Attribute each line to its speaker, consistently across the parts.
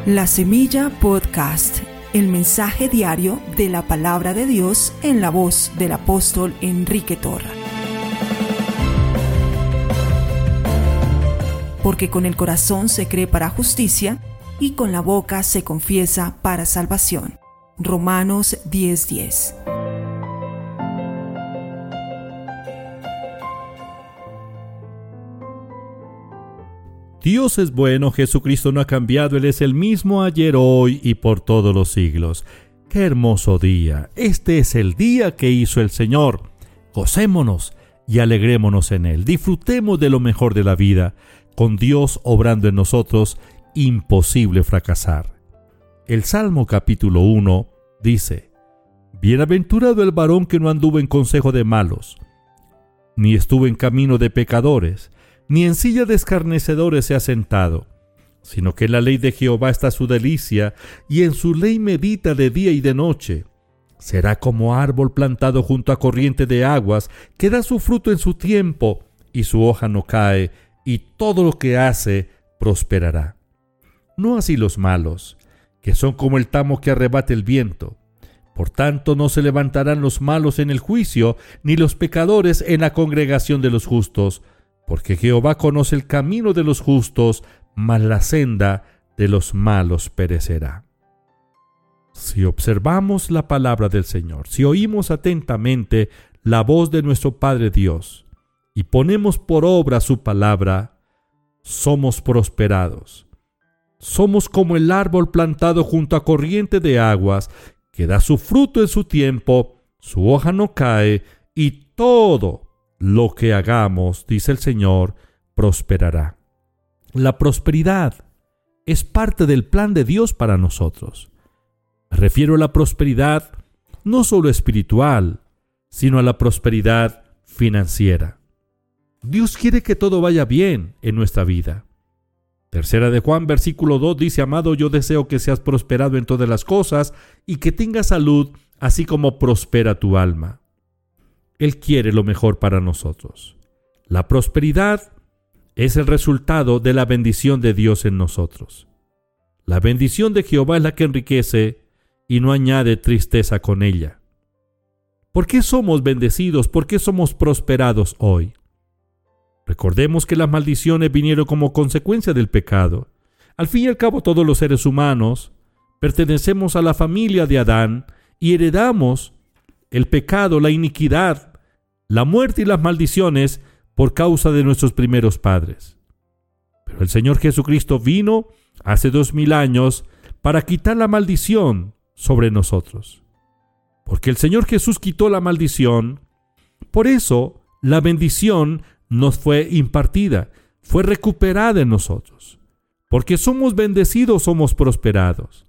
Speaker 1: La Semilla Podcast, el mensaje diario de la palabra de Dios en la voz del apóstol Enrique Torra. Porque con el corazón se cree para justicia y con la boca se confiesa para salvación. Romanos 10:10.
Speaker 2: Dios es bueno, Jesucristo no ha cambiado, Él es el mismo ayer, hoy y por todos los siglos. ¡Qué hermoso día! Este es el día que hizo el Señor. Gocémonos y alegrémonos en Él. Disfrutemos de lo mejor de la vida. Con Dios obrando en nosotros, imposible fracasar. El Salmo capítulo 1 dice: Bienaventurado el varón que no anduvo en consejo de malos, ni estuvo en camino de pecadores, ni en silla de escarnecedores se ha sentado, sino que en la ley de Jehová está su delicia, y en su ley medita de día y de noche. Será como árbol plantado junto a corriente de aguas, que da su fruto en su tiempo, y su hoja no cae, y todo lo que hace prosperará. No así los malos, que son como el tamo que arrebata el viento. Por tanto, no se levantarán los malos en el juicio, ni los pecadores en la congregación de los justos, porque Jehová conoce el camino de los justos, mas la senda de los malos perecerá. Si observamos la palabra del Señor, si oímos atentamente la voz de nuestro Padre Dios, y ponemos por obra su palabra, somos prosperados. Somos como el árbol plantado junto a corriente de aguas, que da su fruto en su tiempo, su hoja no cae, y todo lo que hagamos, dice el Señor, prosperará. La prosperidad es parte del plan de Dios para nosotros. Me refiero a la prosperidad no solo espiritual, sino a la prosperidad financiera. Dios quiere que todo vaya bien en nuestra vida. Tercera de Juan, versículo 2 dice: Amado, yo deseo que seas prosperado en todas las cosas y que tengas salud, así como prospera tu alma. Él quiere lo mejor para nosotros. La prosperidad es el resultado de la bendición de Dios en nosotros. La bendición de Jehová es la que enriquece y no añade tristeza con ella. ¿Por qué somos bendecidos? ¿Por qué somos prosperados hoy? Recordemos que las maldiciones vinieron como consecuencia del pecado. Al fin y al cabo, todos los seres humanos pertenecemos a la familia de Adán y heredamos el pecado, la iniquidad, la muerte y las maldiciones por causa de nuestros primeros padres. Pero el Señor Jesucristo vino hace 2000 años para quitar la maldición sobre nosotros. Porque el Señor Jesús quitó la maldición, por eso la bendición nos fue impartida, fue recuperada en nosotros. Porque somos bendecidos, somos prosperados.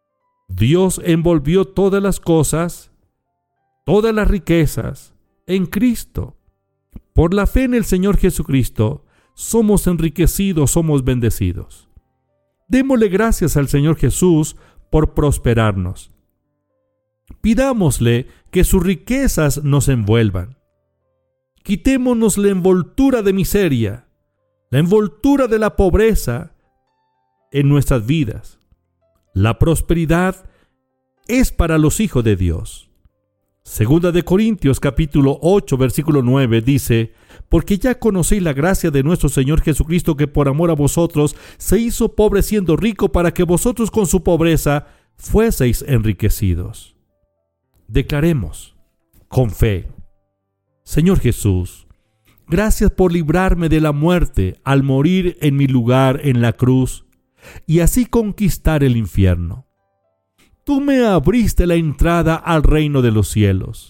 Speaker 2: Dios envolvió todas las cosas, todas las riquezas, en Cristo. Por la fe en el Señor Jesucristo, somos enriquecidos, somos bendecidos. Démosle gracias al Señor Jesús por prosperarnos. Pidámosle que sus riquezas nos envuelvan. Quitémonos la envoltura de miseria, la envoltura de la pobreza en nuestras vidas. La prosperidad es para los hijos de Dios. Segunda de Corintios capítulo 8 versículo 9 dice: Porque ya conocéis la gracia de nuestro Señor Jesucristo, que por amor a vosotros se hizo pobre siendo rico, para que vosotros con su pobreza fueseis enriquecidos. Declaremos con fe: Señor Jesús, gracias por librarme de la muerte al morir en mi lugar en la cruz y así conquistar el infierno. Tú me abriste la entrada al reino de los cielos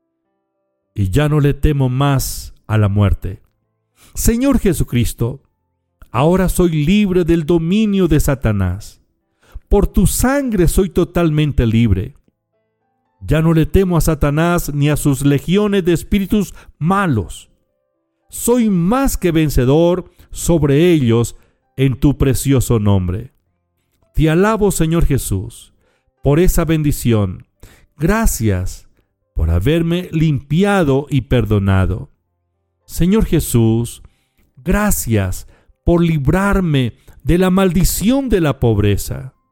Speaker 2: y ya no le temo más a la muerte. Señor Jesucristo, ahora soy libre del dominio de Satanás. Por tu sangre soy totalmente libre. Ya no le temo a Satanás ni a sus legiones de espíritus malos. Soy más que vencedor sobre ellos en tu precioso nombre. Te alabo, Señor Jesús, por esa bendición. Gracias por haberme limpiado y perdonado. Señor Jesús, gracias por librarme de la maldición de la pobreza.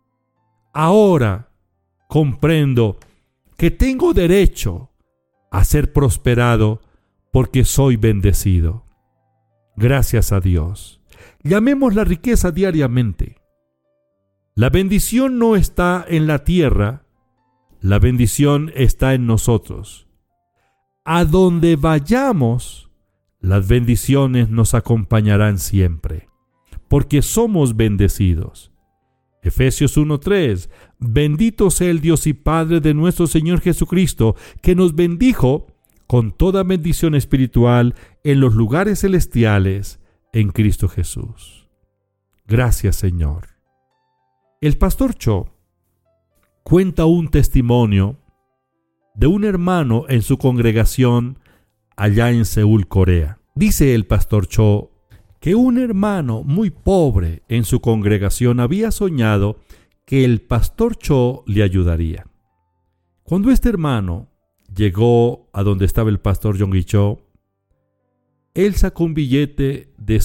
Speaker 2: ahora comprendo que tengo derecho a ser prosperado porque soy bendecido. Gracias a Dios. Llamemos la riqueza diariamente. La bendición no está en la tierra, la bendición está en nosotros. A donde vayamos, las bendiciones nos acompañarán siempre, porque somos bendecidos. Efesios 1:3, bendito sea el Dios y Padre de nuestro Señor Jesucristo, que nos bendijo con toda bendición espiritual en los lugares celestiales en Cristo Jesús. Gracias, Señor. El pastor Cho cuenta un testimonio de un hermano en su congregación allá en Seúl, Corea. Dice el pastor Cho que un hermano muy pobre en su congregación había soñado que el pastor Cho le ayudaría. Cuando este hermano llegó a donde estaba el pastor Yonggi Cho, él sacó un billete de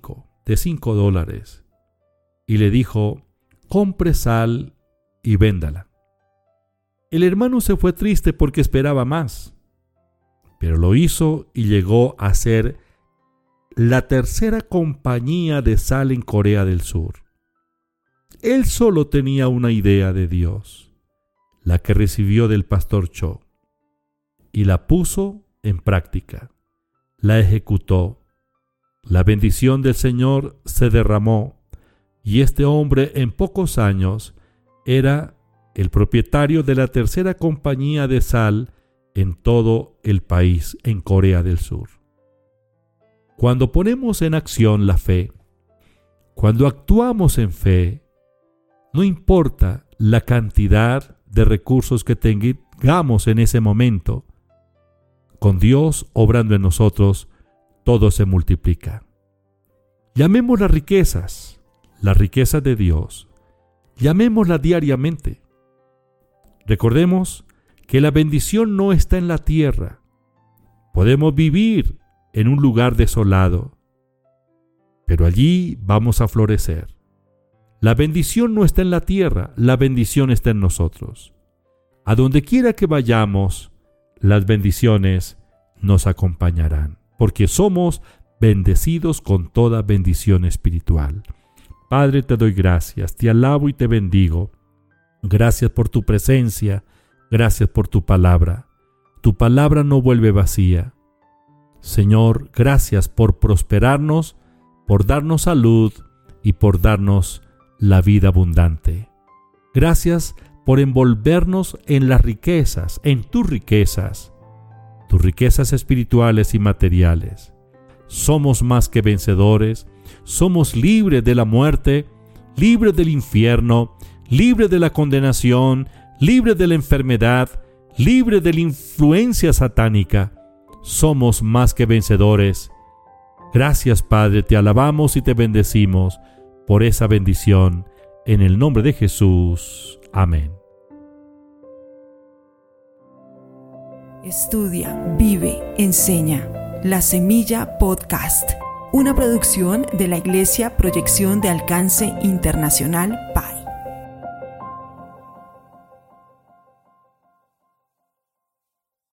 Speaker 2: $5 y le dijo: compre sal y véndala. El hermano se fue triste porque esperaba más, pero lo hizo y llegó a ser la tercera compañía de sal en Corea del Sur. Él solo tenía una idea de Dios, la que recibió del pastor Cho, y la puso en práctica, la ejecutó. La bendición del Señor se derramó y este hombre en pocos años era el propietario de la tercera compañía de sal en todo el país, en Corea del Sur. Cuando ponemos en acción la fe, cuando actuamos en fe, no importa la cantidad de recursos que tengamos en ese momento, con Dios obrando en nosotros, todo se multiplica. Llamemos las riquezas de Dios, llamémoslas diariamente. Recordemos que la bendición no está en la tierra. Podemos vivir en un lugar desolado, pero allí vamos a florecer. La bendición no está en la tierra, la bendición está en nosotros. A donde quiera que vayamos, las bendiciones nos acompañarán, porque somos bendecidos con toda bendición espiritual. Padre, te doy gracias, te alabo y te bendigo. Gracias por tu presencia, gracias por tu palabra. Tu palabra no vuelve vacía. Señor, gracias por prosperarnos, por darnos salud y por darnos la vida abundante. Gracias por envolvernos en las riquezas, en tus riquezas espirituales y materiales. Somos más que vencedores, somos libres de la muerte, libres del infierno, libres de la condenación, libres de la enfermedad, libres de la influencia satánica. Somos más que vencedores. Gracias, Padre, te alabamos y te bendecimos por esa bendición. En el nombre de Jesús. Amén.
Speaker 1: Estudia, vive, enseña. La Semilla Podcast, una producción de la Iglesia Proyección de Alcance Internacional PAI.